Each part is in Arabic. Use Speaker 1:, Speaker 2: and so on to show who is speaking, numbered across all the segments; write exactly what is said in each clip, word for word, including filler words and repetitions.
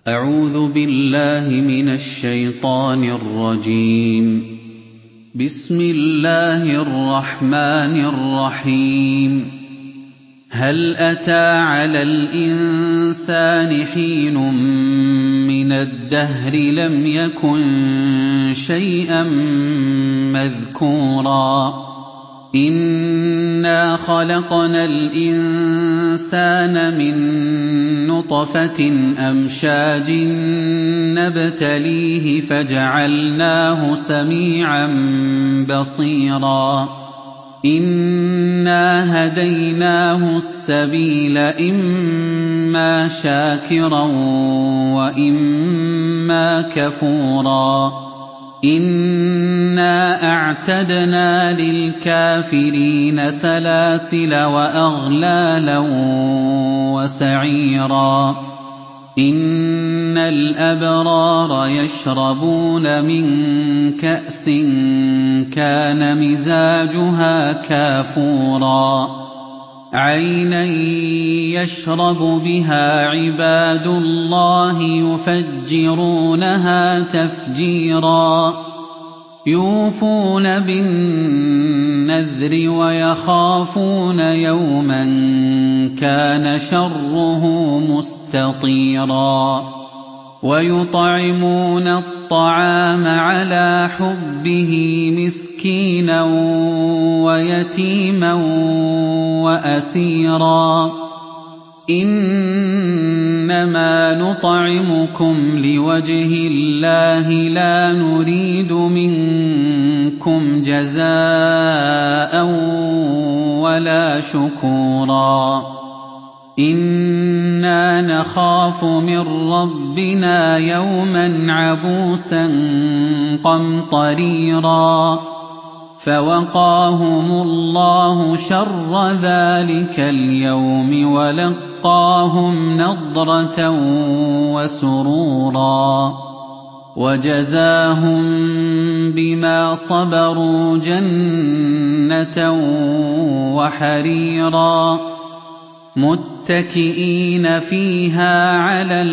Speaker 1: أعوذ بالله من الشيطان الرجيم. بسم الله الرحمن الرحيم. هل أتى على الإنسان حين من الدهر لم يكن شيئا مذكورا إنا خلقنا الإنسان من نطفة أمشاج نبتليه فجعلناه سميعا بصيرا إنا هديناه السبيل إما شاكرا وإما كفورا إنا أعتدنا للكافرين سلاسل وأغلالا وسعيرا إن الأبرار يشربون من كأس كان مزاجها كافورا عينا يشرب بها عباد الله يفجرونها تفجيرا يوفون بالنذر ويخافون يوما كان شره مستطيرا ويطعمون الطعام على حبه مسكينا ويتيما وأسيرا إنما نطعمكم لوجه الله لا نريد منكم جزاء ولا شكورا إنا نخاف من ربنا يوما عبوسا قمطريرا فوقاهم الله شر ذلك اليوم ولقاهم نضرة وسرورا وجزاهم بما صبروا جنة وحريرا متكئين فيها على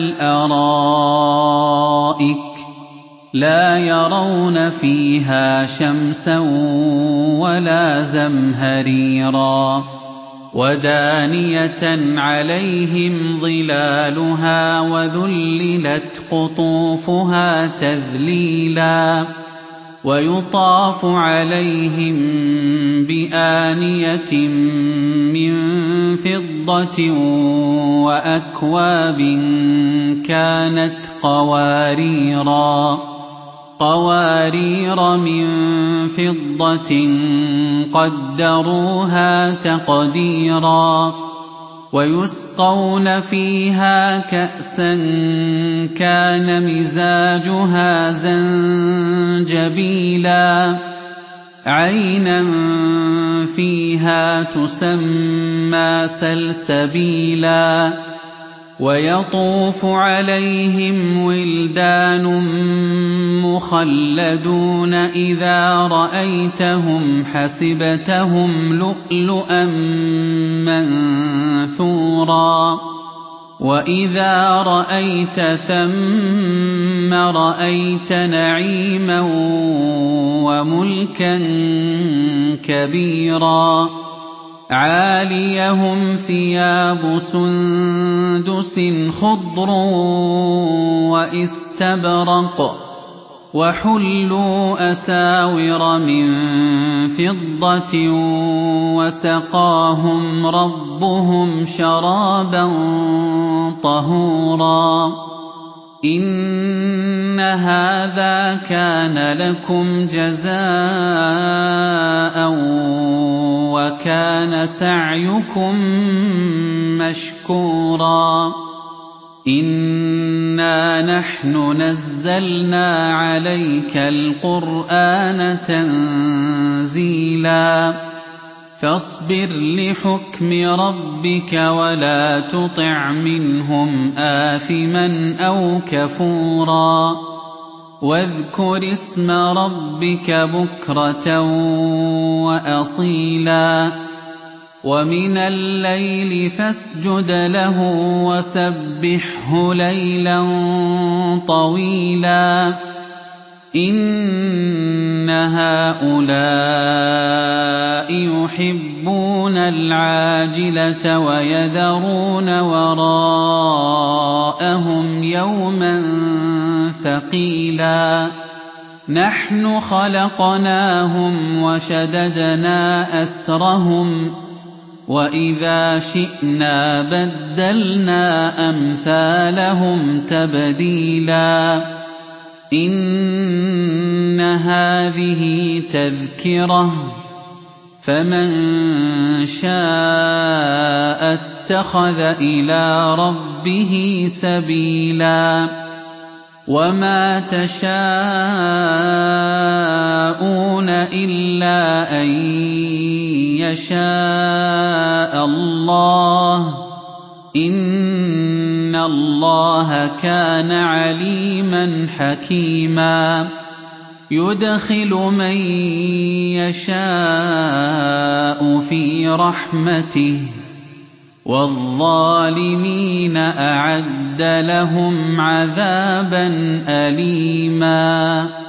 Speaker 1: الأرائك لا يرون فيها شمسا ولا زمهريرا ودانية عليهم ظلالها وذللت قطوفها تذليلا ويطاف عليهم بآنية من فضة وأكواب كانت قواريرا قوارير من فضة قدروها تقديرا ويسقون فيها كأسا كان مزاجها زنجبيلا عينا فيها تسمى سلسبيلا ويطوف عليهم ولدان مخلدون إذا رأيتهم حسبتهم لؤلؤا منثورا وإذا رأيت ثم رأيت نعيما وملكا كبيرا عاليهم ثياب سندس خضر واستبرق وحلوا أساور من فضة وسقاهم ربهم شرابا طهورا إن هذا كان لكم جزاء وكان سعيكم مشكورا إنا نحن نزلنا عليك القرآن تنزيلا فاصبر لحكم ربك ولا تطع منهم آثما أو كفورا واذكر اسم ربك بكرة وأصيلا وَمِنَ اللَّيْلِ فَاسْجُدْ لَهُ وَسَبِّحْهُ لَيْلًا طَوِيلًا إِنَّ هَٰؤُلَاءِ يُحِبُّونَ الْعَاجِلَةَ وَيَذَرُونَ وَرَاءَهُمْ يَوْمًا ثَقِيلًا نَحْنُ خَلَقْنَاهُمْ وَشَدَدْنَا أَسْرَهُمْ وَإِذَا شِئْنَا بَدَّلْنَا أَمْثَالَهُمْ تَبْدِيلًا إِنَّ هَٰذِهِ تَذْكِرَةٌ فَمَن شَاءَ اتَّخَذَ إِلَىٰ رَبِّهِ سَبِيلًا وَمَا تَشَاءُونَ إِلَّا أَن يَشَاءَ اللَّهُ ۚ إِنَّ اللَّهَ كَانَ عَلِيمًا حَكِيمًا يُدْخِلُ مَن يَشَاءُ فِي رَحْمَتِهِ ۚ وَالظَّالِمِينَ أَعَدَّ لَهُمْ عَذَابًا أَلِيمًا